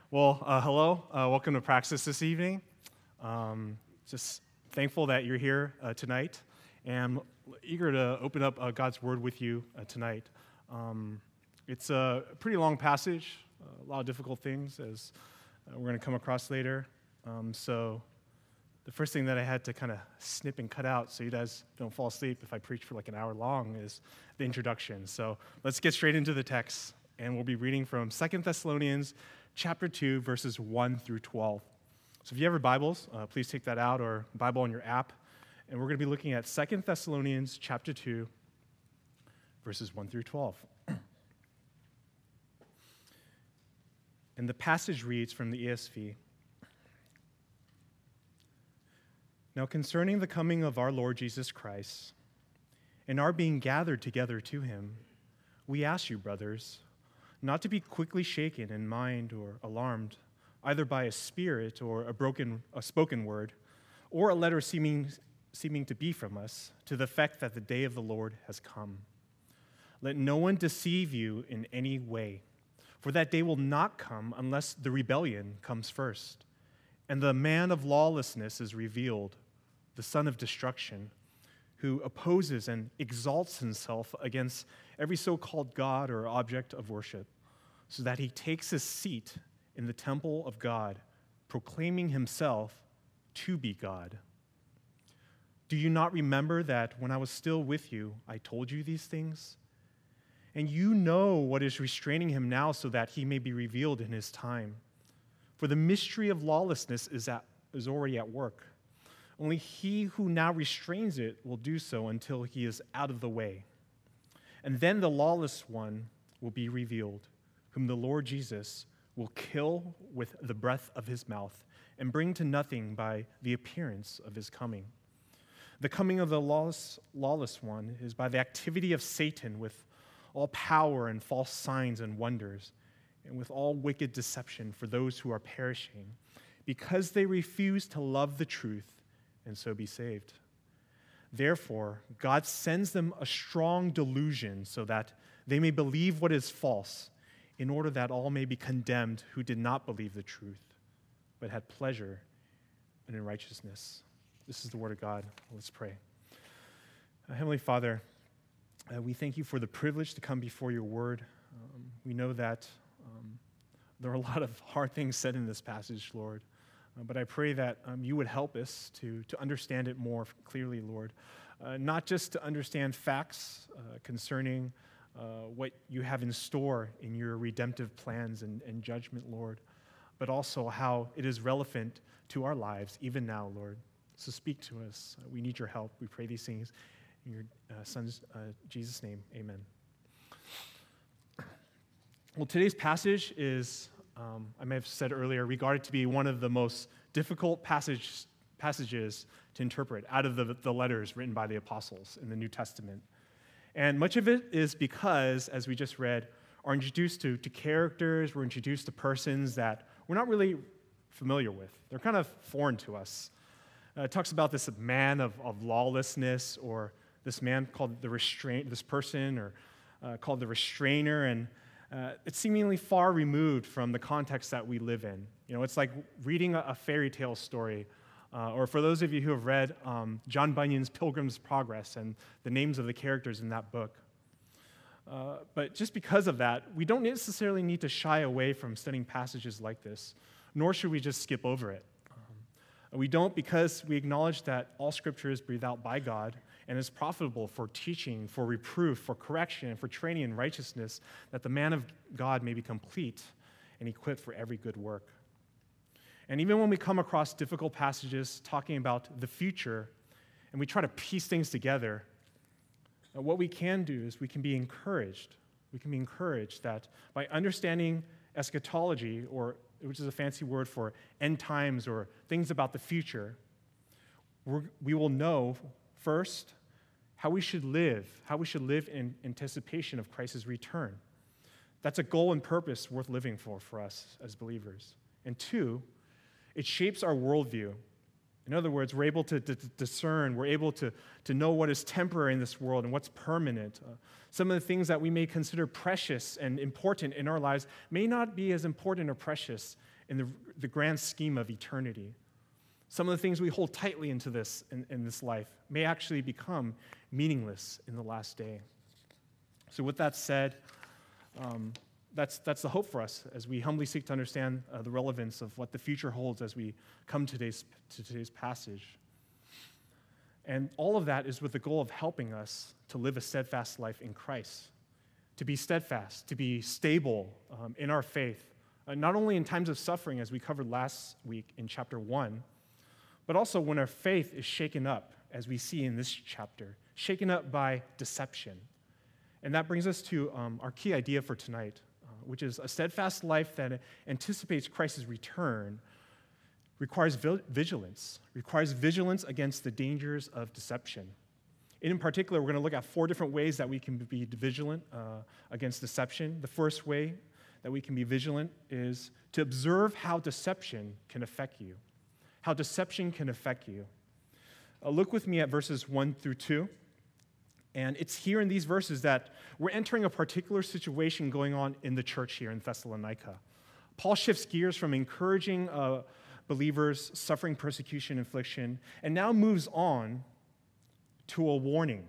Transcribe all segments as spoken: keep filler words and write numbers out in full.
Well, uh, hello. Uh, welcome to Praxis this evening. Um, just thankful that you're here uh, tonight, and eager to open up uh, God's Word with you uh, tonight. Um, it's a pretty long passage, a lot of difficult things, as uh, we're going to come across later. Um, so the first thing that I had to kind of snip and cut out so you guys don't fall asleep if I preach for like an hour long is the introduction. So let's get straight into the text, and we'll be reading from Second Thessalonians chapter two, verses one through twelve. So if you have your Bibles, uh, please take that out, or Bible on your app. And we're going to be looking at Second Thessalonians chapter two, verses one through twelve. And the passage reads from the E S V. Now concerning the coming of our Lord Jesus Christ, and our being gathered together to him, we ask you, brothers, not to be quickly shaken in mind or alarmed, either by a spirit or a broken, a spoken word, or a letter seeming, seeming to be from us, to the effect that the day of the Lord has come. Let no one deceive you in any way, for that day will not come unless the rebellion comes first, and the man of lawlessness is revealed, the son of destruction, who opposes and exalts himself against every so-called God or object of worship, so that he takes his seat in the temple of God, proclaiming himself to be God. Do you not remember that when I was still with you, I told you these things? And you know what is restraining him now, so that he may be revealed in his time. For the mystery of lawlessness is, at, is already at work. Only he who now restrains it will do so until he is out of the way. And then the lawless one will be revealed, whom the Lord Jesus will kill with the breath of his mouth and bring to nothing by the appearance of his coming. The coming of the lawless, lawless one is by the activity of Satan with all power and false signs and wonders, and with all wicked deception for those who are perishing, because they refuse to love the truth and so be saved. Therefore, God sends them a strong delusion so that they may believe what is false, in order that all may be condemned who did not believe the truth, but had pleasure in unrighteousness. This is the word of God. Let's pray. Uh, Heavenly Father, uh, we thank you for the privilege to come before your word. Um, we know that um, there are a lot of hard things said in this passage, Lord. Uh, but I pray that um, you would help us to, to understand it more clearly, Lord. Uh, not just to understand facts uh, concerning uh, what you have in store in your redemptive plans and, and judgment, Lord, but also how it is relevant to our lives, even now, Lord. So speak to us. Uh, we need your help. We pray these things in your uh, Son's uh, Jesus' name. Amen. Well, today's passage is, Um, I may have said earlier, regarded to be one of the most difficult passage, passages to interpret out of the, the letters written by the apostles in the New Testament. And much of it is because, as we just read, are introduced to, to characters, we're introduced to persons that we're not really familiar with. They're kind of foreign to us. Uh, it talks about this man of, of lawlessness, or this man called the restraint, this person, or uh, called the restrainer, and Uh, it's seemingly far removed from the context that we live in. You know, it's like reading a, a fairy tale story, uh, or for those of you who have read um, John Bunyan's Pilgrim's Progress and the names of the characters in that book. Uh, but just because of that, we don't necessarily need to shy away from studying passages like this, nor should we just skip over it. Um, we don't because we acknowledge that all Scripture is breathed out by God and is profitable for teaching, for reproof, for correction, and for training in righteousness, that the man of God may be complete and equipped for every good work. And even when we come across difficult passages talking about the future, and we try to piece things together, uh, what we can do is we can be encouraged. We can be encouraged that by understanding eschatology, or which is a fancy word for end times or things about the future, we're, we will know first how we should live, how we should live in anticipation of Christ's return. That's a goal and purpose worth living for for us as believers. And two, it shapes our worldview. In other words, we're able to, to, to discern, we're able to, to know what is temporary in this world and what's permanent. Uh, some of the things that we may consider precious and important in our lives may not be as important or precious in the, the grand scheme of eternity. Some of the things we hold tightly into this in, in this life may actually become meaningless in the last day. So with that said, um, that's, that's the hope for us as we humbly seek to understand uh, the relevance of what the future holds as we come to today's, to today's passage. And all of that is with the goal of helping us to live a steadfast life in Christ, to be steadfast, to be stable um, in our faith, uh, not only in times of suffering, as we covered last week in chapter one, but also when our faith is shaken up, as we see in this chapter, shaken up by deception. And that brings us to um, our key idea for tonight, uh, which is a steadfast life that anticipates Christ's return requires vigilance, requires vigilance against the dangers of deception. In particular, we're going to look at four different ways that we can be vigilant uh, against deception. The first way that we can be vigilant is to observe how deception can affect you. How deception can affect you. Uh, look with me at verses one through two. And it's here in these verses that we're entering a particular situation going on in the church here in Thessalonica. Paul shifts gears from encouraging uh, believers suffering persecution, affliction, and now moves on to a warning.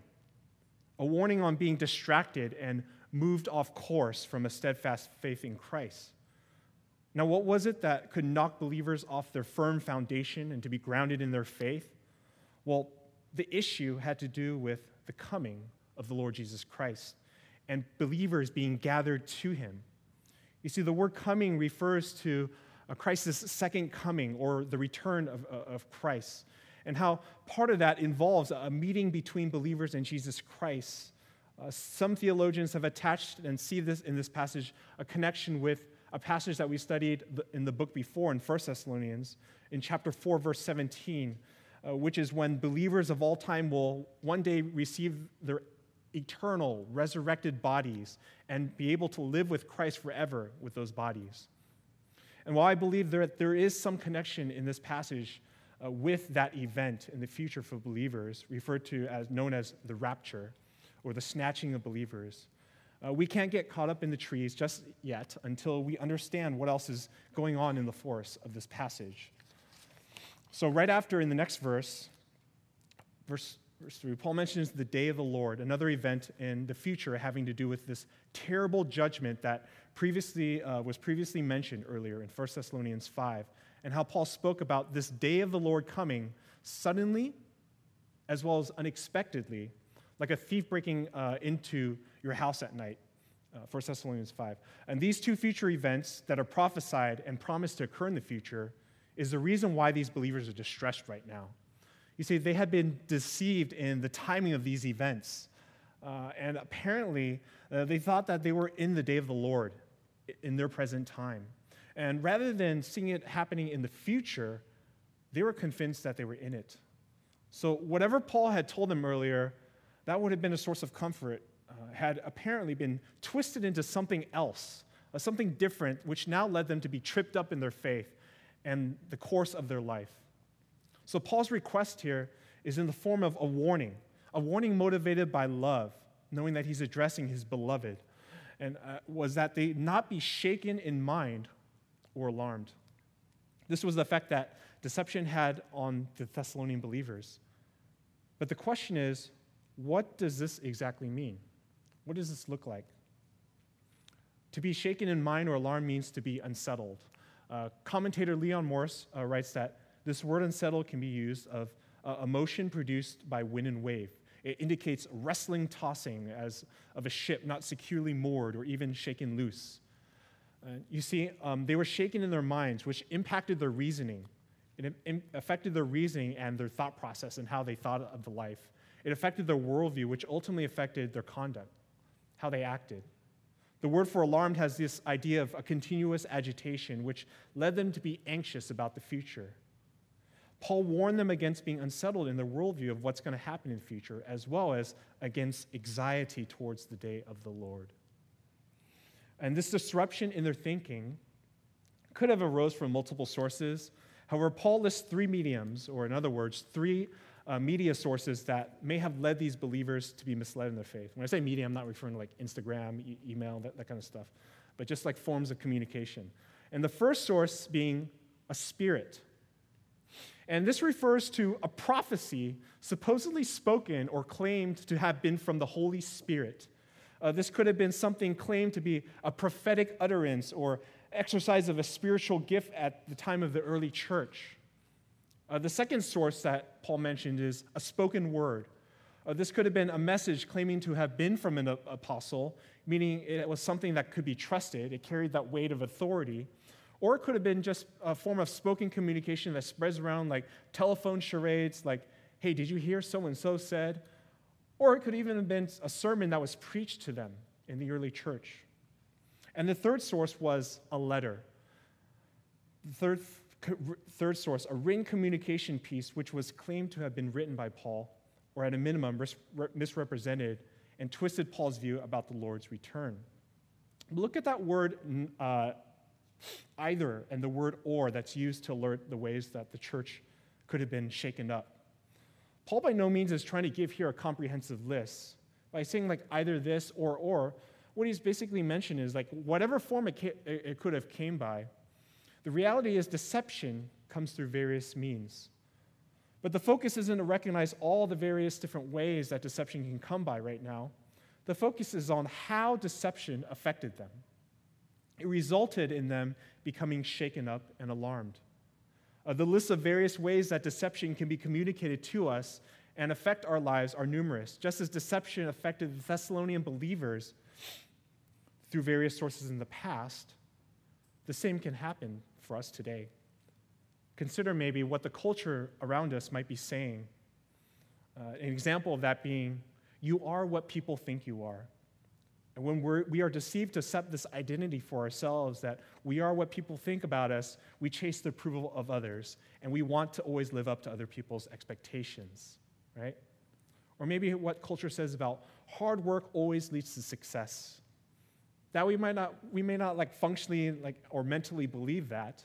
A warning on being distracted and moved off course from a steadfast faith in Christ. Now, what was it that could knock believers off their firm foundation and to be grounded in their faith? Well, the issue had to do with the coming of the Lord Jesus Christ and believers being gathered to him. You see, the word coming refers to Christ's second coming, or the return of, of Christ, and how part of that involves a meeting between believers and Jesus Christ. Uh, some theologians have attached and see this in this passage a connection with a passage that we studied in the book before in First Thessalonians, in chapter four, verse seventeen, uh, which is when believers of all time will one day receive their eternal, resurrected bodies and be able to live with Christ forever with those bodies. And while I believe that there is some connection in this passage uh, with that event in the future for believers, referred to as known as the rapture, or the snatching of believers, uh, we can't get caught up in the trees just yet until we understand what else is going on in the forest of this passage. So right after, in the next verse, verse, verse three, Paul mentions the day of the Lord, another event in the future having to do with this terrible judgment that previously uh, was previously mentioned earlier in First Thessalonians five, and how Paul spoke about this day of the Lord coming suddenly as well as unexpectedly, like a thief breaking uh, into your house at night, uh, First Thessalonians five. And these two future events that are prophesied and promised to occur in the future is the reason why these believers are distressed right now. You see, they had been deceived in the timing of these events. Uh, and apparently, uh, they thought that they were in the day of the Lord in their present time. And rather than seeing it happening in the future, they were convinced that they were in it. So whatever Paul had told them earlier, that would have been a source of comfort, uh, had apparently been twisted into something else, uh, something different, which now led them to be tripped up in their faith and the course of their life. So Paul's request here is in the form of a warning, a warning motivated by love, knowing that he's addressing his beloved, and uh, was that they not be shaken in mind or alarmed. This was the effect that deception had on the Thessalonian believers. But the question is, what does this exactly mean? What does this look like? To be shaken in mind or alarmed means to be unsettled. Uh, commentator Leon Morris uh, writes that this word unsettled can be used of uh, emotion produced by wind and wave. It indicates wrestling, tossing as of a ship not securely moored or even shaken loose. Uh, you see, um, they were shaken in their minds, which impacted their reasoning. It im- affected their reasoning and their thought process and how they thought of the life. It affected their worldview, which ultimately affected their conduct, how they acted. The word for alarmed has this idea of a continuous agitation, which led them to be anxious about the future. Paul warned them against being unsettled in their worldview of what's going to happen in the future, as well as against anxiety towards the day of the Lord. And this disruption in their thinking could have arose from multiple sources. However, Paul lists three mediums, or in other words, three uh, media sources that may have led these believers to be misled in their faith. When I say media, I'm not referring to like Instagram, e- email, that, that kind of stuff, but just like forms of communication. And the first source being a spirit. And this refers to a prophecy supposedly spoken or claimed to have been from the Holy Spirit. Uh, this could have been something claimed to be a prophetic utterance or exercise of a spiritual gift at the time of the early church. Uh, the second source that Paul mentioned is a spoken word. Uh, this could have been a message claiming to have been from an apostle, meaning it was something that could be trusted. It carried that weight of authority. Or it could have been just a form of spoken communication that spreads around like telephone charades, like, hey, did you hear so-and-so said? Or it could even have been a sermon that was preached to them in the early church. And the third source was a letter. The third, third source, a written communication piece, which was claimed to have been written by Paul, or at a minimum misrepresented and twisted Paul's view about the Lord's return. Look at that word uh, either and the word or that's used to alert the ways that the church could have been shaken up. Paul by no means is trying to give here a comprehensive list. By saying like either this or or, what he's basically mentioned is like whatever form it, ca- it could have came by, the reality is deception comes through various means. But the focus isn't to recognize all the various different ways that deception can come by right now. The focus is on how deception affected them. It resulted in them becoming shaken up and alarmed. Uh, the list of various ways that deception can be communicated to us and affect our lives are numerous. Just as deception affected the Thessalonian believers through various sources in the past, the same can happen for us today. Consider maybe what the culture around us might be saying. Uh, an example of that being, you are what people think you are. And when we're, we are deceived to accept this identity for ourselves, that we are what people think about us, we chase the approval of others, and we want to always live up to other people's expectations, right? Or maybe what culture says about hard work always leads to success. That we might not, we may not like functionally like or mentally believe that.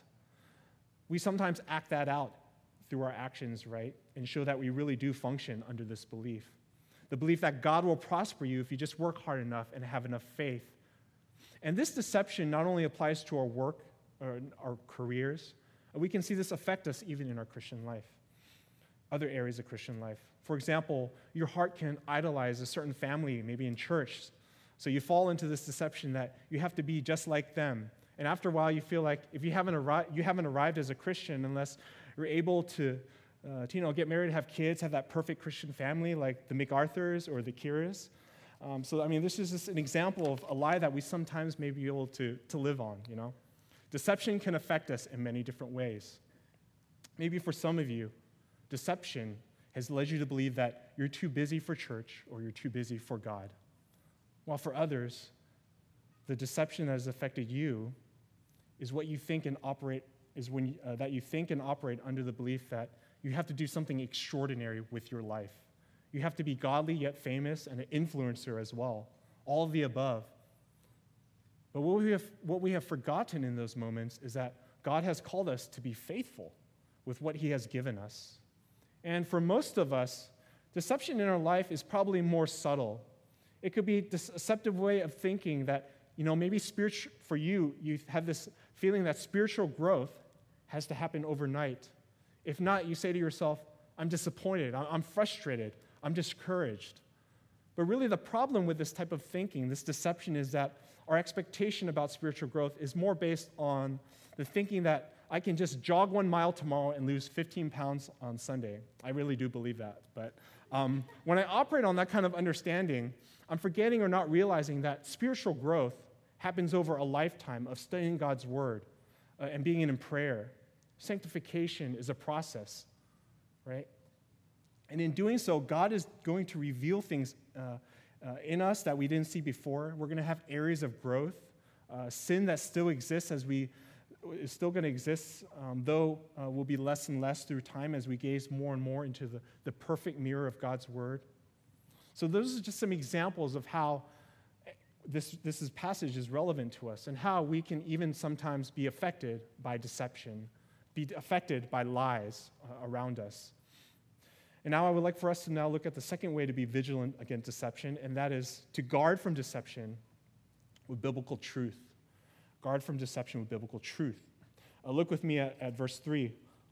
We sometimes act that out through our actions, right? And show that we really do function under this belief. The belief that God will prosper you if you just work hard enough and have enough faith. And this deception not only applies to our work or our careers, we can see this affect us even in our Christian life, other areas of Christian life. For example, your heart can idolize a certain family, maybe in church. So you fall into this deception that you have to be just like them. And after a while, you feel like if you haven't arrived, you haven't arrived as a Christian unless you're able to Uh, to, you know, get married, have kids, have that perfect Christian family like the MacArthurs or the Kiras. Um, so, I mean, this is just an example of a lie that we sometimes may be able to, to live on, you know. Deception can affect us in many different ways. Maybe for some of you, deception has led you to believe that you're too busy for church or you're too busy for God. While for others, the deception that has affected you is what you think and operate, is when uh, that you think and operate under the belief that you have to do something extraordinary with your life. You have to be godly yet famous and an influencer as well. All of the above. But what we have, what we have forgotten in those moments is that God has called us to be faithful with what he has given us. And for most of us, deception in our life is probably more subtle. It could be a deceptive way of thinking that, you know, maybe spiritual, for you, you have this feeling that spiritual growth has to happen overnight. If not, you say to yourself, I'm disappointed, I'm frustrated, I'm discouraged. But really the problem with this type of thinking, this deception, is that our expectation about spiritual growth is more based on the thinking that I can just jog one mile tomorrow and lose fifteen pounds on Sunday. I really do believe that. But um, when I operate on that kind of understanding, I'm forgetting or not realizing that spiritual growth happens over a lifetime of studying God's word uh, and being in prayer. Sanctification is a process, right? And in doing so, God is going to reveal things uh, uh, in us that we didn't see before. We're going to have areas of growth, uh, sin that still exists as we is still going to exist, um, though uh, will be less and less through time as we gaze more and more into the, the perfect mirror of God's word. So those are just some examples of how this, this is, passage is relevant to us and how we can even sometimes be affected by deception, be affected by lies uh, around us. And now I would like for us to now look at the second way to be vigilant against deception, and that is to guard from deception with biblical truth. Guard from deception with biblical truth. Uh, look with me at, at verse three.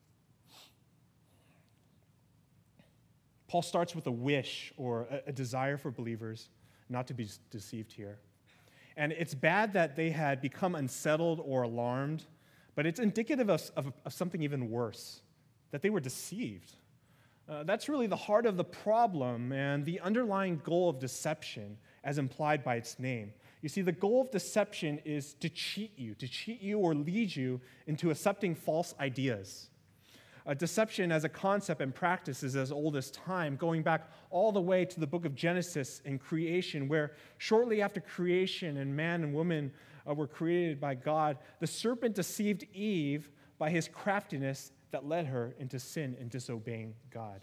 Paul starts with a wish or a, a desire for believers not to be deceived here. And it's bad that they had become unsettled or alarmed, but it's indicative of, of, of something even worse, that they were deceived. Uh, that's really the heart of the problem and the underlying goal of deception, as implied by its name. You see, the goal of deception is to cheat you, to cheat you or lead you into accepting false ideas. Uh, deception as a concept and practice is as old as time, going back all the way to the book of Genesis and creation, where shortly after creation and man and woman uh, were created by God, the serpent deceived Eve by his craftiness that led her into sin and disobeying God.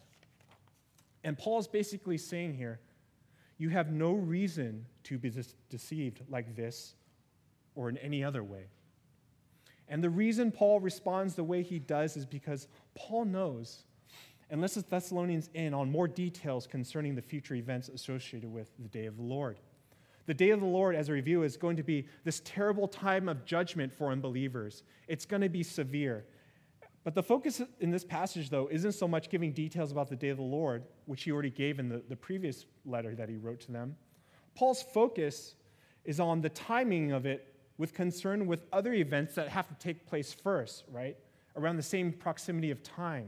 And Paul's basically saying here, you have no reason to be deceived like this or in any other way. And the reason Paul responds the way he does is because Paul knows and lets the Thessalonians in on more details concerning the future events associated with the day of the Lord. The day of the Lord, as a review, is going to be this terrible time of judgment for unbelievers. It's going to be severe. But the focus in this passage, though, isn't so much giving details about the day of the Lord, which he already gave in the, the previous letter that he wrote to them. Paul's focus is on the timing of it with concern with other events that have to take place first, right? Around the same proximity of time.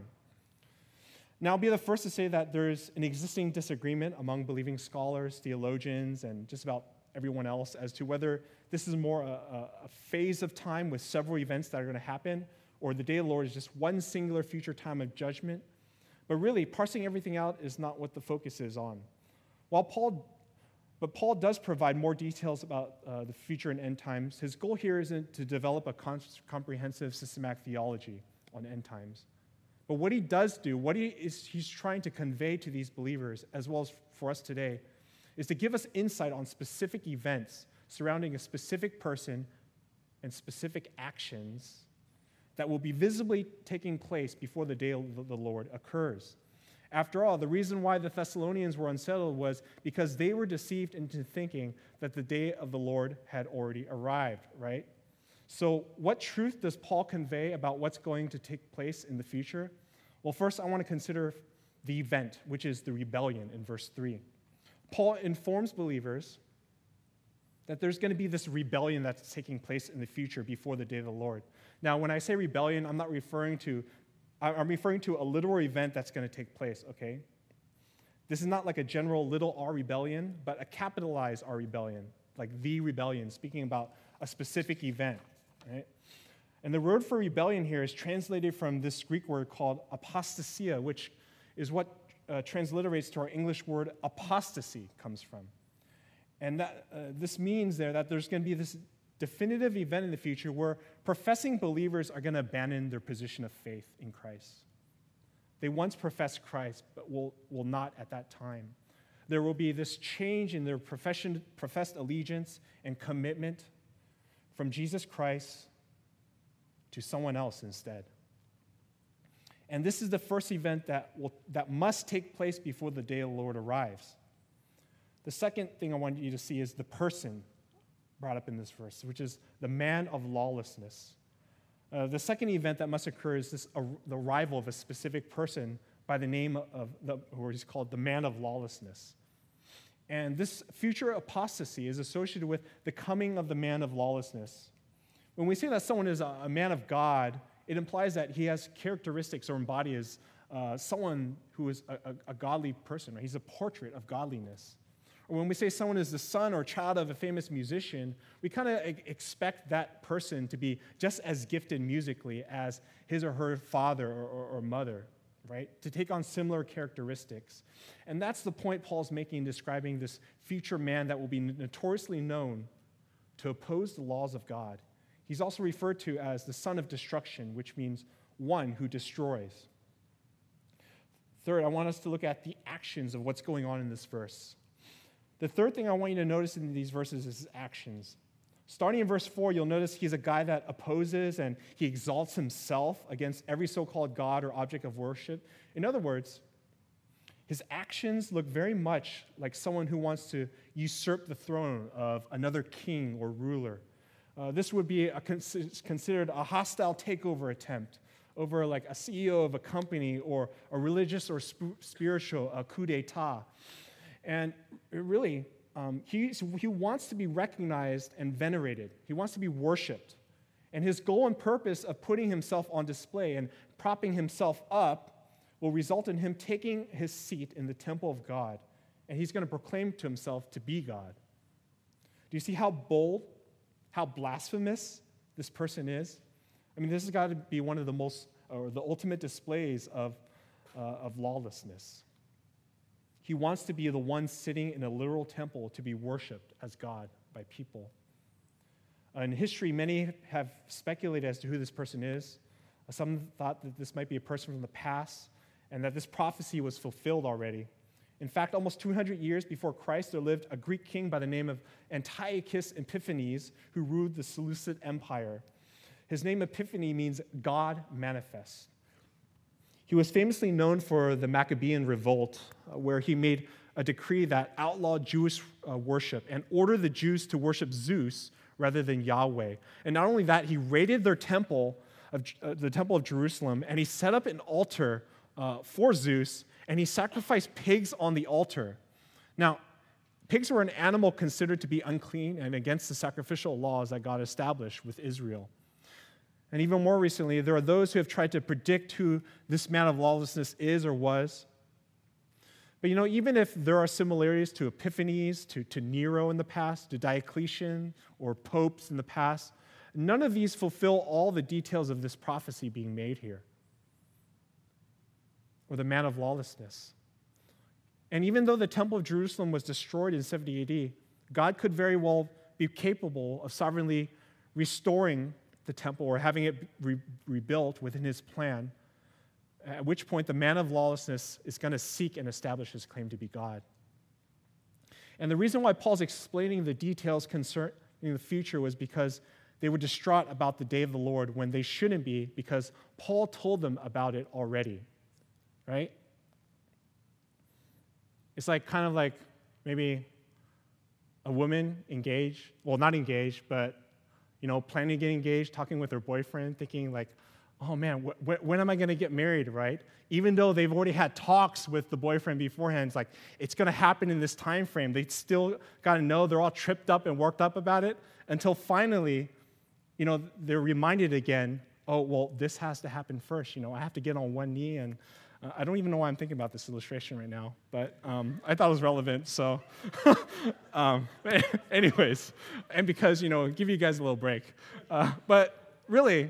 Now, I'll be the first to say that there's an existing disagreement among believing scholars, theologians, and just about everyone else as to whether this is more a, a phase of time with several events that are going to happen, or the day of the Lord is just one singular future time of judgment. But really, parsing everything out is not what the focus is on. While Paul But Paul does provide more details about uh, the future and end times. His goal here isn't to develop a con- comprehensive systematic theology on end times. But what he does do, what he is he's trying to convey to these believers, as well as for us today, is to give us insight on specific events surrounding a specific person and specific actions that will be visibly taking place before the day of the Lord occurs. After all, the reason why the Thessalonians were unsettled was because they were deceived into thinking that the day of the Lord had already arrived, right? So what truth does Paul convey about what's going to take place in the future? Well, first I want to consider the event, which is the rebellion in verse three. Paul informs believers that there's going to be this rebellion that's taking place in the future before the day of the Lord. Now, when I say rebellion, I'm not referring to I'm referring to a literal event that's going to take place, okay? This is not like a general little r rebellion, but a capitalized R rebellion, like the rebellion, speaking about a specific event, right? And the word for rebellion here is translated from this Greek word called apostasia, which is what uh, transliterates to our English word apostasy comes from. And that uh, this means there that there's going to be this definitive event in the future where professing believers are going to abandon their position of faith in Christ. They once professed Christ, but will, will not at that time. There will be this change in their profession, professed allegiance and commitment from Jesus Christ to someone else instead. And this is the first event that, will, that must take place before the day of the Lord arrives. The second thing I want you to see is the person brought up in this verse, which is the man of lawlessness. Uh, the second event that must occur is this, uh, the arrival of a specific person by the name of, the, or he's called the man of lawlessness. And this future apostasy is associated with the coming of the man of lawlessness. When we say that someone is a, a man of God, it implies that he has characteristics or embodies uh, someone who is a, a, a godly person. Right? He's a portrait of godliness. Or when we say someone is the son or child of a famous musician, we kind of expect that person to be just as gifted musically as his or her father or, or, or mother, right? To take on similar characteristics. And that's the point Paul's making, describing this future man that will be notoriously known to oppose the laws of God. He's also referred to as the son of destruction, which means one who destroys. Third, I want us to look at the actions of what's going on in this verse. The third thing I want you to notice in these verses is his actions. Starting in verse four, you'll notice he's a guy that opposes and he exalts himself against every so-called god or object of worship. In other words, his actions look very much like someone who wants to usurp the throne of another king or ruler. Uh, this would be a, considered a hostile takeover attempt over like a C E O of a company or a religious or sp- spiritual uh, coup d'etat. And really, um, he, he wants to be recognized and venerated. He wants to be worshipped. And his goal and purpose of putting himself on display and propping himself up will result in him taking his seat in the temple of God. And he's going to proclaim to himself to be God. Do you see how bold, how blasphemous this person is? I mean, this has got to be one of the most, or the ultimate displays of, uh, of lawlessness. He wants to be the one sitting in a literal temple to be worshipped as God by people. Uh, in history, many have speculated as to who this person is. Uh, some thought that this might be a person from the past and that this prophecy was fulfilled already. In fact, almost two hundred years before Christ, there lived a Greek king by the name of Antiochus Epiphanes who ruled the Seleucid Empire. His name Epiphany means God manifest. He was famously known for the Maccabean revolt, uh, where he made a decree that outlawed Jewish uh, worship and ordered the Jews to worship Zeus rather than Yahweh. And not only that, he raided their temple, of, uh, the temple of Jerusalem, and he set up an altar uh, for Zeus, and he sacrificed pigs on the altar. Now, pigs were an animal considered to be unclean and against the sacrificial laws that God established with Israel. And even more recently, there are those who have tried to predict who this man of lawlessness is or was. But you know, even if there are similarities to Epiphanes, to, to Nero in the past, to Diocletian or popes in the past, none of these fulfill all the details of this prophecy being made here, or the man of lawlessness. And even though the temple of Jerusalem was destroyed in seventy A D, God could very well be capable of sovereignly restoring the temple or having it re- rebuilt within his plan, at which point the man of lawlessness is going to seek and establish his claim to be God. And the reason why Paul's explaining the details concerning the future was because they were distraught about the day of the Lord when they shouldn't be, because Paul told them about it already, right? It's like kind of like maybe a woman engaged, well, not engaged, but you know, planning to get engaged, talking with her boyfriend, thinking like, oh man, wh- wh- when am I going to get married, right? Even though they've already had talks with the boyfriend beforehand, it's like, it's going to happen in this time frame. They still got to know, they're all tripped up and worked up about it until finally, you know, they're reminded again, oh, well, this has to happen first. You know, I have to get on one knee, and uh, I don't even know why I'm thinking about this illustration right now, but um, I thought it was relevant, so um, anyways, and because, you know, give you guys a little break. Uh, but really,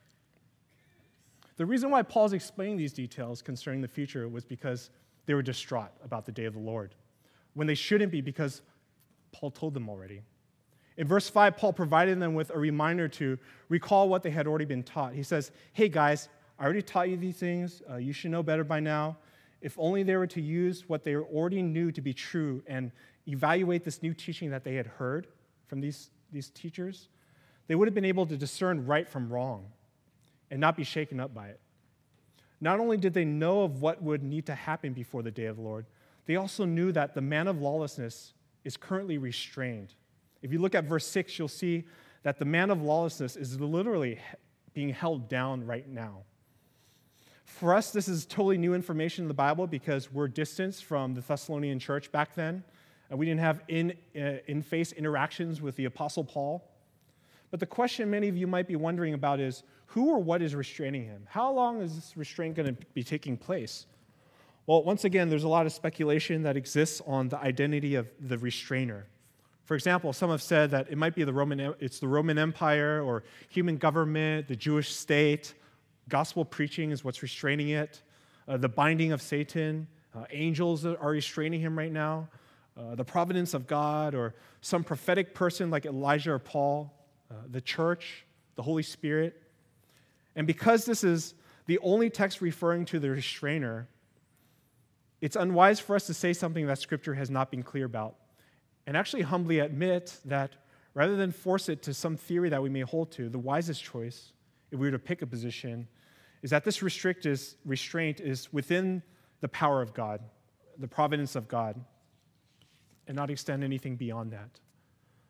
the reason why Paul's explaining these details concerning the future was because they were distraught about the day of the Lord, when they shouldn't be, because Paul told them already. In verse five, Paul provided them with a reminder to recall what they had already been taught. He says, hey guys, I already taught you these things. Uh, you should know better by now. If only they were to use what they already knew to be true and evaluate this new teaching that they had heard from these, these teachers, they would have been able to discern right from wrong and not be shaken up by it. Not only did they know of what would need to happen before the day of the Lord, they also knew that the man of lawlessness is currently restrained. If you look at verse six, you'll see that the man of lawlessness is literally being held down right now. For us, this is totally new information in the Bible because we're distanced from the Thessalonian church back then, and we didn't have in, uh, in-face interactions with the Apostle Paul. But the question many of you might be wondering about is, who or what is restraining him? How long is this restraint going to be taking place? Well, once again, there's a lot of speculation that exists on the identity of the restrainer. For example, some have said that it might be the Roman, it's the Roman Empire or human government, the Jewish state. Gospel preaching is what's restraining it. Uh, the binding of Satan, uh, angels are restraining him right now. Uh, the providence of God, or some prophetic person like Elijah or Paul, uh, the church, the Holy Spirit. And because this is the only text referring to the restrainer, it's unwise for us to say something that Scripture has not been clear about, and actually humbly admit that rather than force it to some theory that we may hold to, the wisest choice, if we were to pick a position, is that this restrict is, restraint is within the power of God, the providence of God, and not extend anything beyond that.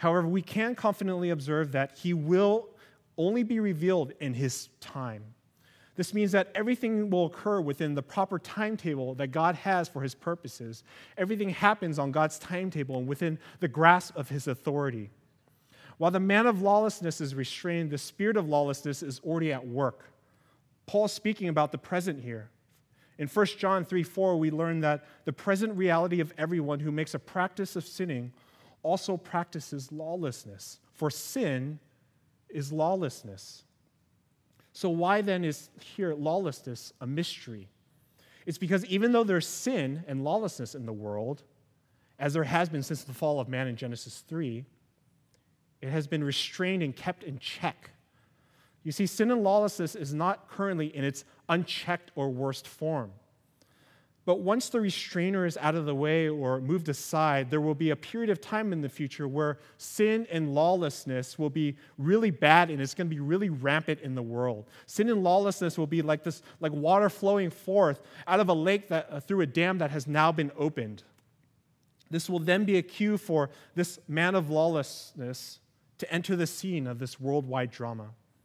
However, we can confidently observe that he will only be revealed in his time. This means that everything will occur within the proper timetable that God has for his purposes. Everything happens on God's timetable and within the grasp of his authority. While the man of lawlessness is restrained, the spirit of lawlessness is already at work. Paul's speaking about the present here. In First John three four, we learn that the present reality of everyone who makes a practice of sinning also practices lawlessness. For sin is lawlessness. So why then is here lawlessness a mystery? It's because even though there's sin and lawlessness in the world, as there has been since the fall of man in Genesis three, it has been restrained and kept in check. You see, sin and lawlessness is not currently in its unchecked or worst form. But once the restrainer is out of the way or moved aside, there will be a period of time in the future where sin and lawlessness will be really bad and it's going to be really rampant in the world. Sin and lawlessness will be like this, like water flowing forth out of a lake that uh, through a dam that has now been opened. This will then be a cue for this man of lawlessness to enter the scene of this worldwide drama.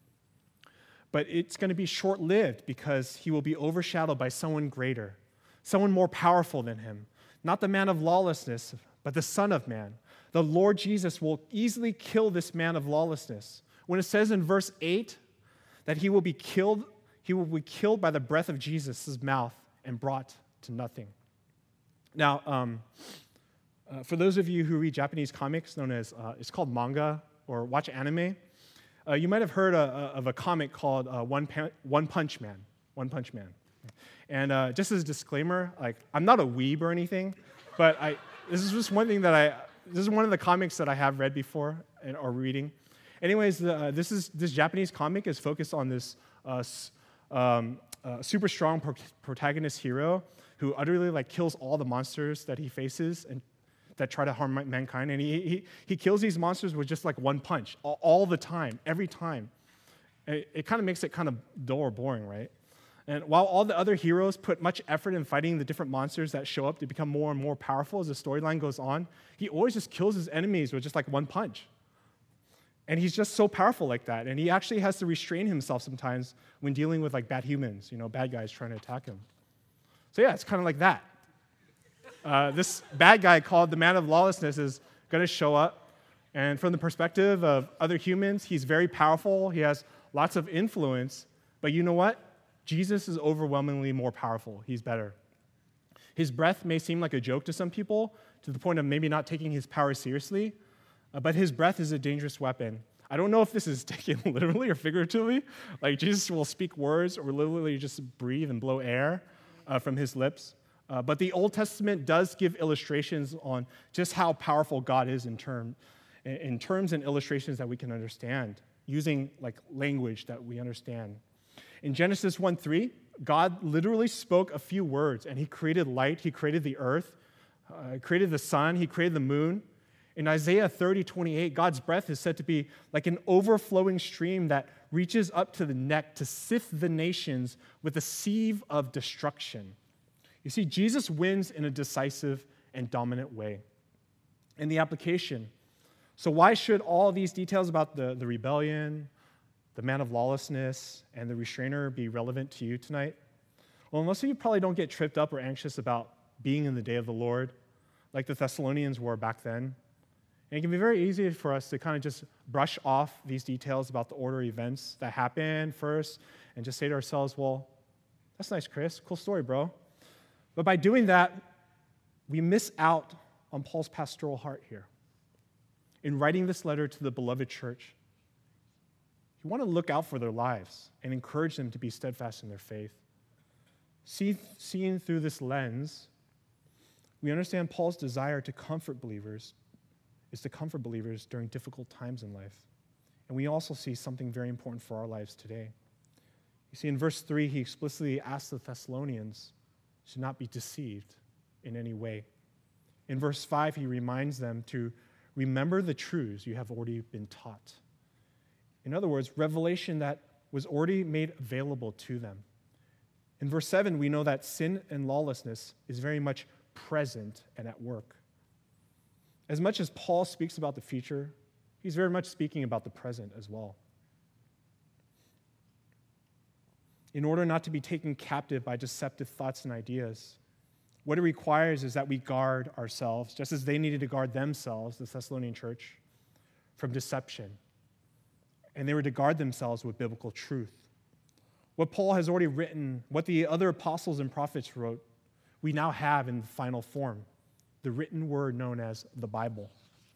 But it's going to be short-lived because he will be overshadowed by someone greater, someone more powerful than him. Not the man of lawlessness, but the Son of Man. The Lord Jesus will easily kill this man of lawlessness. When it says in verse eight that he will be killed, he will be killed by the breath of Jesus' mouth and brought to nothing. Now, um, uh, for those of you who read Japanese comics, known as, uh, it's called manga, or watch anime, Uh, you might have heard a, a, of a comic called uh, One, pa- One Punch Man. One Punch Man. And uh, just as a disclaimer, like I'm not a weeb or anything, but I this is just one thing that I this is one of the comics that I have read before and, or reading. Anyways, the, uh, this is this Japanese comic is focused on this uh, um, uh, super strong pro- protagonist hero who utterly like kills all the monsters that he faces and that try to harm mankind, and he, he he kills these monsters with just like one punch, all, all the time, every time. It, it kind of makes it kind of dull or boring, right? And while all the other heroes put much effort in fighting the different monsters that show up to become more and more powerful as the storyline goes on, he always just kills his enemies with just like one punch. And he's just so powerful like that, and he actually has to restrain himself sometimes when dealing with like bad humans, you know, bad guys trying to attack him. So yeah, it's kind of like that. Uh, this bad guy called the man of lawlessness is going to show up. And from the perspective of other humans, he's very powerful. He has lots of influence. But you know what? Jesus is overwhelmingly more powerful. He's better. His breath may seem like a joke to some people, to the point of maybe not taking his power seriously. Uh, but his breath is a dangerous weapon. I don't know if this is taken literally or figuratively. Like Jesus will speak words or literally just breathe and blow air uh, from his lips. Uh, but the Old Testament does give illustrations on just how powerful God is in, term, in terms and illustrations that we can understand, using like language that we understand. In Genesis one three, God literally spoke a few words, and he created light, he created the earth, uh, created the sun, he created the moon. In Isaiah thirty twenty-eight, God's breath is said to be like an overflowing stream that reaches up to the neck to sift the nations with a sieve of destruction. You see, Jesus wins in a decisive and dominant way. In the application, so why should all these details about the, the rebellion, the man of lawlessness, and the restrainer be relevant to you tonight? Well, most of you probably don't get tripped up or anxious about being in the day of the Lord, like the Thessalonians were back then. And it can be very easy for us to kind of just brush off these details about the order of events that happen first and just say to ourselves, well, that's nice, Chris. Cool story, bro. But by doing that, we miss out on Paul's pastoral heart here. In writing this letter to the beloved church, you want to look out for their lives and encourage them to be steadfast in their faith. See, seeing through this lens, we understand Paul's desire to comfort believers is to comfort believers during difficult times in life. And we also see something very important for our lives today. You see, in verse three, he explicitly asks the Thessalonians to not be deceived in any way. In verse five, he reminds them to remember the truths you have already been taught. In other words, revelation that was already made available to them. In verse seven, we know that sin and lawlessness is very much present and at work. As much as Paul speaks about the future, He's very much speaking about the present as well. In order not to be taken captive by deceptive thoughts and ideas, what it requires is that we guard ourselves, just as they needed to guard themselves, the Thessalonian church, from deception. And they were to guard themselves with biblical truth. What Paul has already written, what the other apostles and prophets wrote, we now have in the final form, the written word known as the Bible.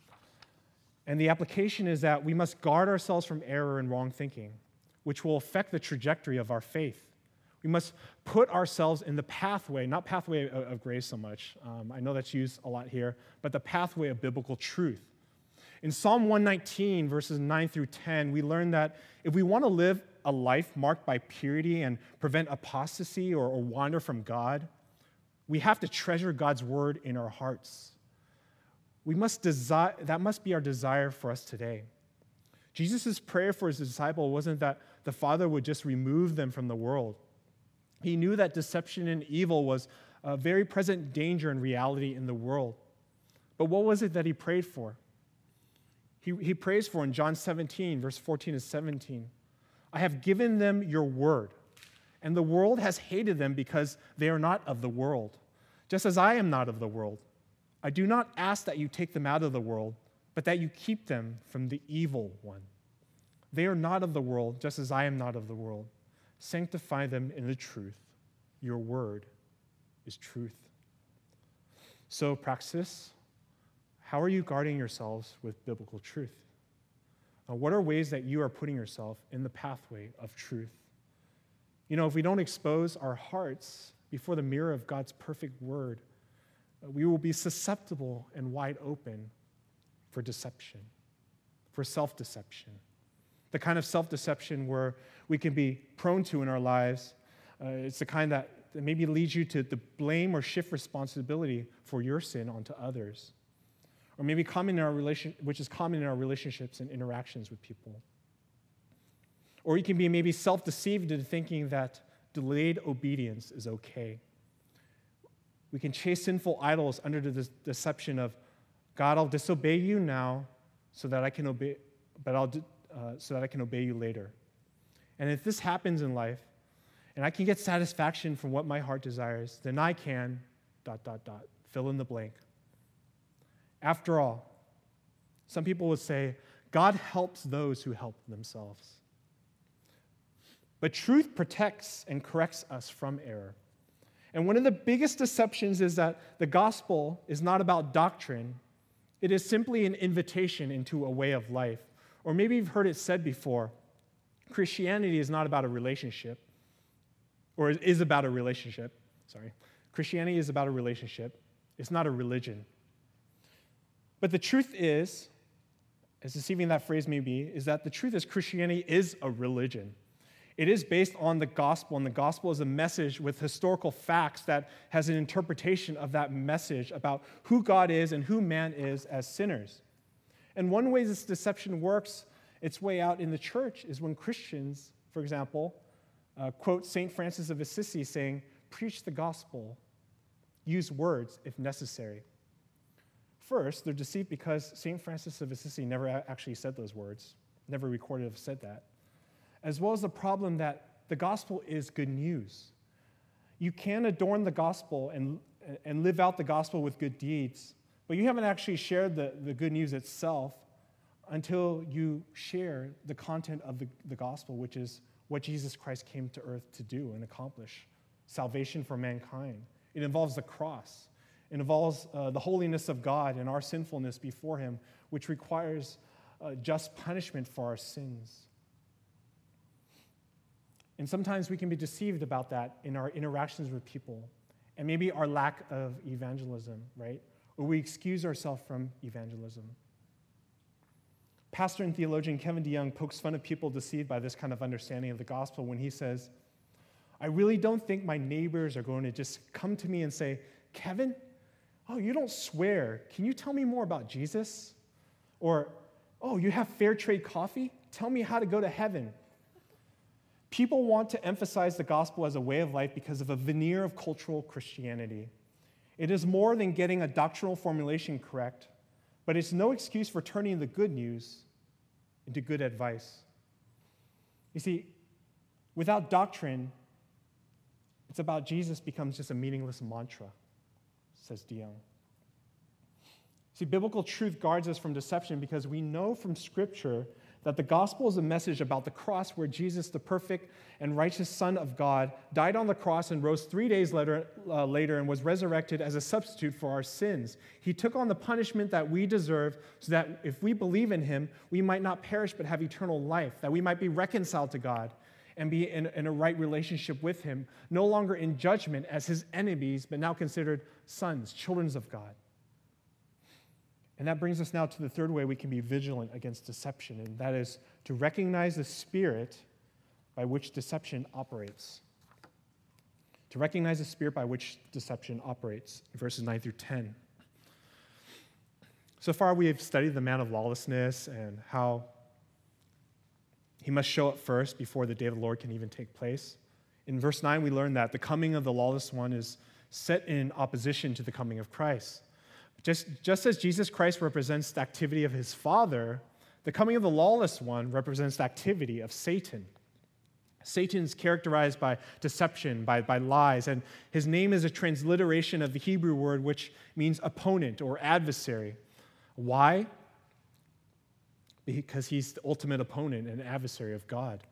And the application is that we must guard ourselves from error and wrong thinking, which will affect the trajectory of our faith. We must put ourselves in the pathway, not pathway of, of grace so much, um, I know that's used a lot here, but the pathway of biblical truth. In Psalm one nineteen, verses nine through ten, we learn that if we want to live a life marked by purity and prevent apostasy or, or wander from God, we have to treasure God's word in our hearts. We must desire, that must be our desire for us today. Jesus' prayer for his disciple wasn't that the Father would just remove them from the world. He knew that deception and evil was a very present danger and reality in the world. But what was it that he prayed for? He, he prays for in John seventeen, verse fourteen to seventeen. I have given them your word, and the world has hated them because they are not of the world, just as I am not of the world. I do not ask that you take them out of the world, but that you keep them from the evil one. They are not of the world, just as I am not of the world. Sanctify them in the truth. Your word is truth. So, Praxis, how are you guarding yourselves with biblical truth? Uh, what are ways that you are putting yourself in the pathway of truth? You know, if we don't expose our hearts before the mirror of God's perfect word, uh, we will be susceptible and wide open for deception, for self-deception. The kind of self-deception where we can be prone to in our lives. Uh, it's the kind that, that maybe leads you to, to blame or shift responsibility for your sin onto others. Or maybe common in our relation, which is common in our relationships and interactions with people. Or you can be maybe self-deceived into thinking that delayed obedience is okay. We can chase sinful idols under the deception of, God, I'll disobey you now so that I can obey, but I'll uh, so that I can obey you later. And if this happens in life, and I can get satisfaction from what my heart desires, then I can, dot, dot, dot, fill in the blank. After all, some people would say, God helps those who help themselves. But truth protects and corrects us from error. And one of the biggest deceptions is that the gospel is not about doctrine. It is simply an invitation into a way of life. Or maybe you've heard it said before, Christianity is not about a relationship, or is about a relationship, sorry. Christianity is about a relationship. It's not a religion. But the truth is, as deceiving that phrase may be, is that the truth is Christianity is a religion. It is based on the gospel, and the gospel is a message with historical facts that has an interpretation of that message about who God is and who man is as sinners. And one way this deception works its way out in the church is when Christians, for example, uh, quote Saint Francis of Assisi saying, preach the gospel, use words if necessary. First, they're deceived because Saint Francis of Assisi never actually said those words, never recorded have said that, as well as the problem that the gospel is good news. You can adorn the gospel and, and live out the gospel with good deeds, but you haven't actually shared the, the good news itself until you share the content of the, the gospel, which is what Jesus Christ came to earth to do and accomplish, salvation for mankind. It involves the cross. It involves uh, the holiness of God and our sinfulness before him, which requires uh, just punishment for our sins. And sometimes we can be deceived about that in our interactions with people, and maybe our lack of evangelism, right? Or we excuse ourselves from evangelism. Pastor and theologian Kevin DeYoung pokes fun at people deceived by this kind of understanding of the gospel when he says, I really don't think my neighbors are going to just come to me and say, Kevin, oh, you don't swear. Can you tell me more about Jesus? Or, oh, you have fair trade coffee? Tell me how to go to heaven. People want to emphasize the gospel as a way of life because of a veneer of cultural Christianity. It is more than getting a doctrinal formulation correct, but it's no excuse for turning the good news into good advice. You see, without doctrine, it's about Jesus becomes just a meaningless mantra, says DeYoung. See, biblical truth guards us from deception because we know from Scripture that the gospel is a message about the cross where Jesus, the perfect and righteous Son of God, died on the cross and rose three days later, uh, later and was resurrected as a substitute for our sins. He took on the punishment that we deserve so that if we believe in him, we might not perish but have eternal life, that we might be reconciled to God and be in, in a right relationship with him, no longer in judgment as his enemies, but now considered sons, children of God. And that brings us now to the third way we can be vigilant against deception, and that is to recognize the spirit by which deception operates. To recognize the spirit by which deception operates, verses nine through ten. So far, we have studied the man of lawlessness and how he must show up first before the day of the Lord can even take place. In verse nine, we learn that the coming of the lawless one is set in opposition to the coming of Christ. Just, just as Jesus Christ represents the activity of his Father, the coming of the lawless one represents the activity of Satan. Satan is characterized by deception, by, by lies, and his name is a transliteration of the Hebrew word which means opponent or adversary. Why? Because he's the ultimate opponent and adversary of God.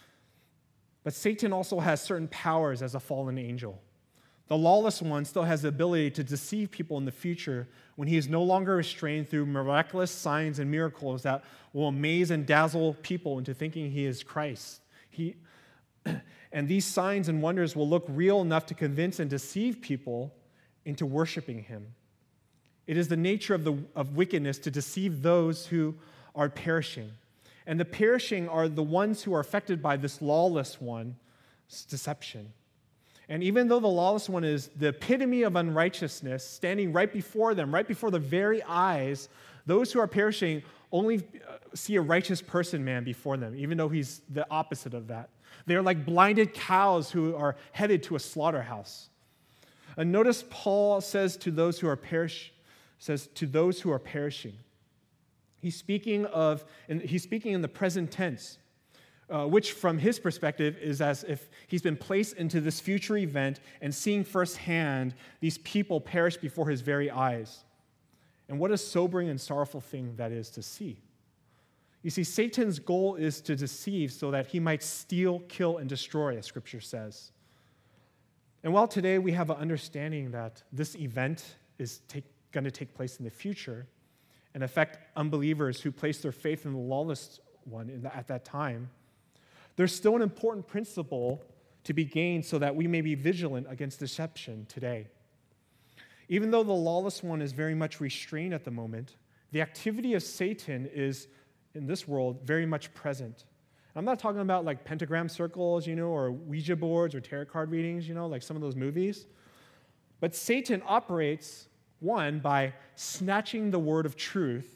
But Satan also has certain powers as a fallen angel. The lawless one still has the ability to deceive people in the future when he is no longer restrained through miraculous signs and miracles that will amaze and dazzle people into thinking he is Christ. He, and these signs and wonders will look real enough to convince and deceive people into worshiping him. It is the nature of, the, of wickedness to deceive those who are perishing. And the perishing are the ones who are affected by this lawless one's deception. And even though the lawless one is the epitome of unrighteousness, standing right before them, right before their very eyes, those who are perishing only see a righteous person, man, before them, even though he's the opposite of that. They're like blinded cows who are headed to a slaughterhouse. And notice Paul says to those who are perish, says to those who are perishing. He's speaking of, and he's speaking in the present tense. Uh, which from his perspective is as if he's been placed into this future event and seeing firsthand these people perish before his very eyes. And what a sobering and sorrowful thing that is to see. You see, Satan's goal is to deceive so that he might steal, kill, and destroy, as Scripture says. And while today we have an understanding that this event is take, going to take place in the future and affect unbelievers who place their faith in the lawless one in the, at that time, there's still an important principle to be gained so that we may be vigilant against deception today. Even though the lawless one is very much restrained at the moment, the activity of Satan is, in this world, very much present. I'm not talking about like pentagram circles, you know, or Ouija boards or tarot card readings, you know, like some of those movies. But Satan operates, one, by snatching the word of truth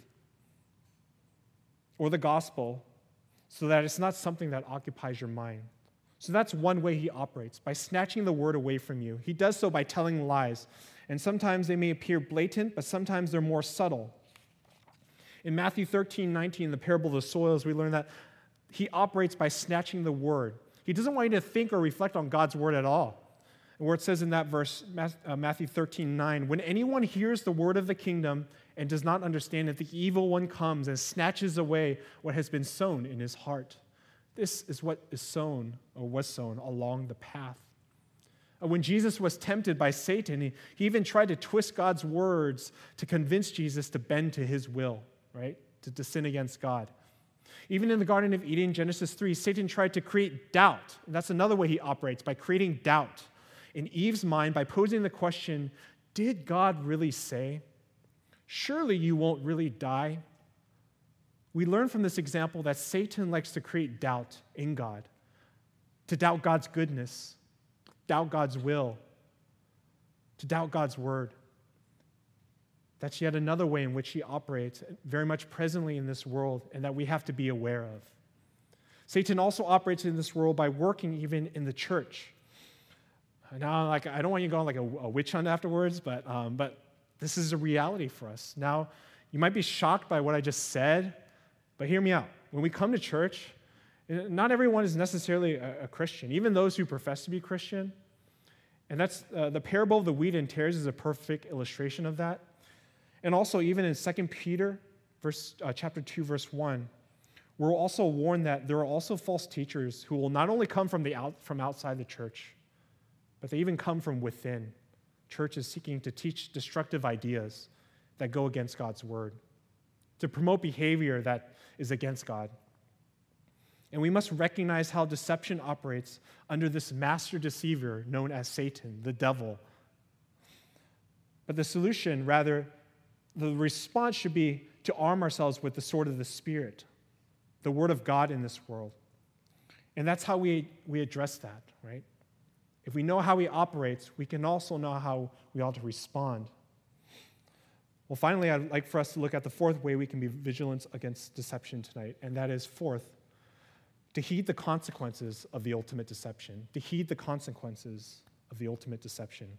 or the gospel so that it's not something that occupies your mind. So that's one way he operates, by snatching the word away from you. He does so by telling lies. And sometimes they may appear blatant, but sometimes they're more subtle. In Matthew thirteen nineteen, the parable of the soils, we learn that he operates by snatching the word. He doesn't want you to think or reflect on God's word at all. And where it says in that verse, Matthew thirteen nine, when anyone hears the word of the kingdom and does not understand it, the evil one comes and snatches away what has been sown in his heart. This is what is sown or was sown along the path. When Jesus was tempted by Satan, he, he even tried to twist God's words to convince Jesus to bend to his will, right? To, to sin against God. Even in the Garden of Eden, Genesis three, Satan tried to create doubt. And that's another way he operates, by creating doubt in Eve's mind by posing the question, did God really say? Surely you won't really die. We learn from this example that Satan likes to create doubt in God, to doubt God's goodness, doubt God's will, to doubt God's word. That's yet another way in which he operates very much presently in this world and that we have to be aware of. Satan also operates in this world by working even in the church. Now, like, I don't want you to go on like a, a witch hunt afterwards, but um, but this is a reality for us. Now, you might be shocked by what I just said, but hear me out. when we come to church, not everyone is necessarily a, a Christian, even those who profess to be Christian. And that's uh, the parable of the wheat and tares is a perfect illustration of that. And also, even in Second Peter, verse, uh, chapter two, verse one, we're also warned that there are also false teachers who will not only come from, the out, from outside the church, but they even come from within. Churches seeking to teach destructive ideas that go against God's word, to promote behavior that is against God. And we must recognize how deception operates under this master deceiver known as Satan, the devil. But the solution, rather, the response should be to arm ourselves with the sword of the Spirit, the word of God in this world. And that's how we, we address that, right? If we know how he operates, we can also know how we ought to respond. Well, finally, I'd like for us to look at the fourth way we can be vigilant against deception tonight, and that is, fourth, to heed the consequences of the ultimate deception, to heed the consequences of the ultimate deception.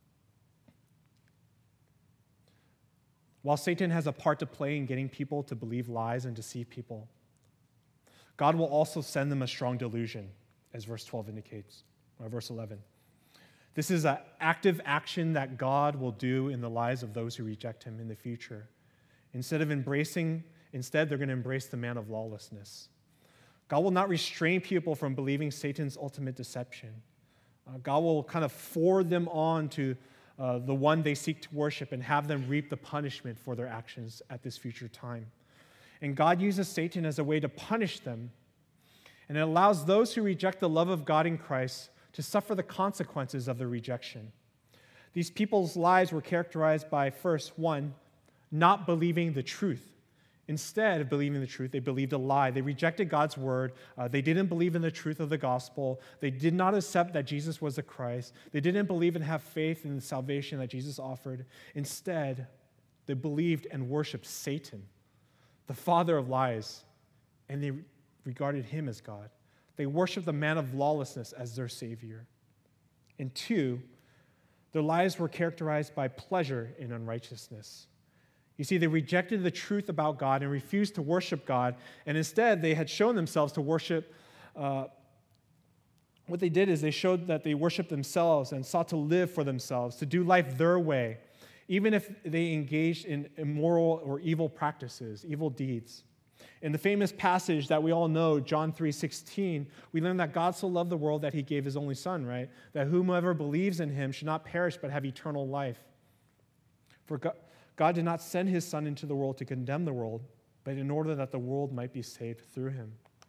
While Satan has a part to play in getting people to believe lies and deceive people, God will also send them a strong delusion, as verse twelve indicates, or verse eleven. This is an active action that God will do in the lives of those who reject him in the future. Instead of embracing, instead they're going to embrace the man of lawlessness. God will not restrain people from believing Satan's ultimate deception. Uh, God will kind of forward them on to uh, the one they seek to worship and have them reap the punishment for their actions at this future time. And God uses Satan as a way to punish them, and it allows those who reject the love of God in Christ to suffer the consequences of their rejection. These people's lives were characterized by, first, one, not believing the truth. Instead of believing the truth, they believed a lie. They rejected God's word. Uh, they didn't believe in the truth of the gospel. They did not accept that Jesus was the Christ. They didn't believe and have faith in the salvation that Jesus offered. Instead, they believed and worshiped Satan, the father of lies, and they regarded him as God. They worshiped the man of lawlessness as their savior. And two, their lives were characterized by pleasure in unrighteousness. You see, they rejected the truth about God and refused to worship God, and instead they had shown themselves to worship. Uh, what they did is they showed that they worshiped themselves and sought to live for themselves, to do life their way, even if they engaged in immoral or evil practices, evil deeds. In the famous passage that we all know, John three sixteen, we learn that God so loved the world that he gave his only son, right? That whomever believes in him should not perish but have eternal life. For God, God did not send his son into the world to condemn the world, but in order that the world might be saved through him.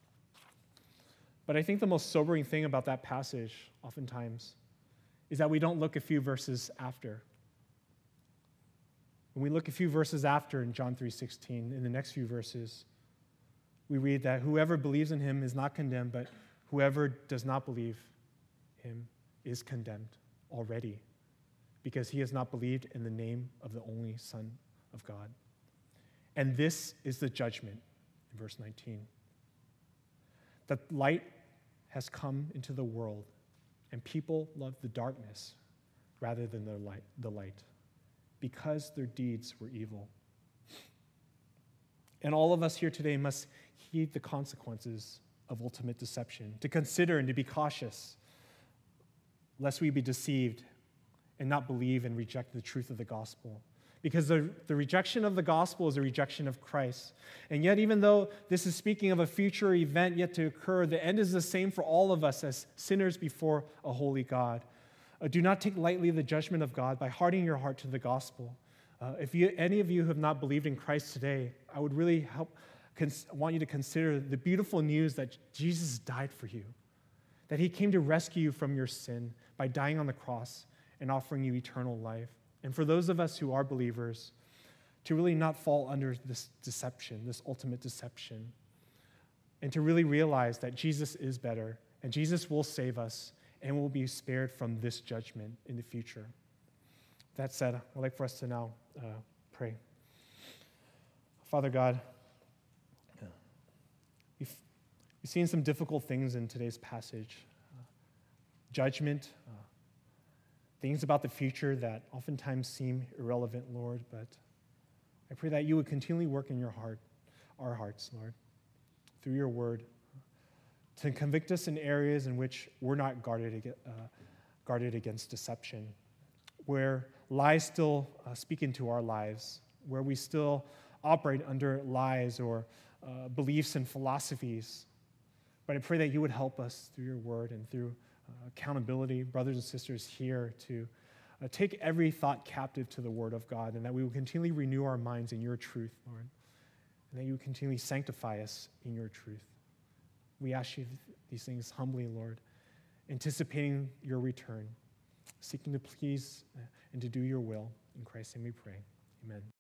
But I think the most sobering thing about that passage, oftentimes, is that we don't look a few verses after. When we look a few verses after in John three sixteen, in the next few verses, we read that whoever believes in him is not condemned, but whoever does not believe him is condemned already, because he has not believed in the name of the only Son of God. And this is the judgment in verse nineteen. That light has come into the world, and people love the darkness rather than the light, the light, because their deeds were evil. And all of us here today must heed the consequences of ultimate deception, to consider and to be cautious, lest we be deceived and not believe and reject the truth of the gospel. Because the, the rejection of the gospel is a rejection of Christ. And yet, even though this is speaking of a future event yet to occur, the end is the same for all of us as sinners before a holy God. Uh, do not take lightly the judgment of God by hardening your heart to the gospel. Uh, if you, any of you have not believed in Christ today, I would really help, cons- want you to consider the beautiful news that Jesus died for you, that he came to rescue you from your sin by dying on the cross and offering you eternal life. And for those of us who are believers, to really not fall under this deception, this ultimate deception, and to really realize that Jesus is better, and Jesus will save us, and will be spared from this judgment in the future. That said, I'd like for us to now uh, pray. Father God, we've, we've seen some difficult things in today's passage. Uh, judgment, uh, things about the future that oftentimes seem irrelevant, Lord, but I pray that you would continually work in your heart, our hearts, Lord. through your word, to convict us in areas in which we're not guarded, ag- uh, guarded against deception, where lies still uh, speak into our lives, where we still operate under lies or uh, beliefs and philosophies. But I pray that you would help us through your word and through uh, accountability, brothers and sisters here, to uh, take every thought captive to the word of God, and that we will continually renew our minds in your truth, Lord, and that you will continually sanctify us in your truth. We ask you these things humbly, Lord, anticipating your return, seeking to please and to do your will. In Christ's name we pray. Amen.